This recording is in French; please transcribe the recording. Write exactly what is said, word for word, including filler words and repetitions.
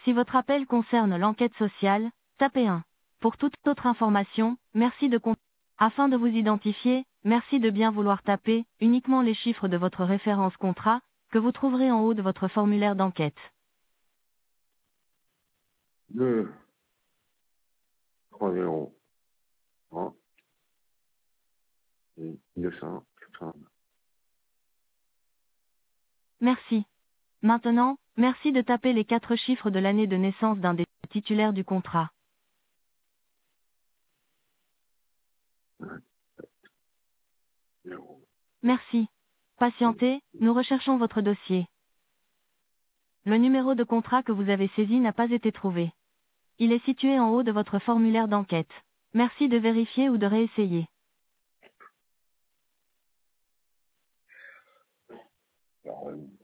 Si votre appel concerne l'enquête sociale, tapez un. Pour toute autre information, merci de con- Afin de vous identifier, merci de bien vouloir taper uniquement les chiffres de votre référence contrat, que vous trouverez en haut de votre formulaire d'enquête. deux, trois, zéro, trois, et deux cents, quatre cents. Merci. Maintenant, merci de taper les quatre chiffres de l'année de naissance d'un des titulaires du contrat. zéro, Merci. Patientez, nous recherchons votre dossier. Le numéro de contrat que vous avez saisi n'a pas été trouvé. Il est situé en haut de votre formulaire d'enquête. Merci de vérifier ou de réessayer. alors, euh,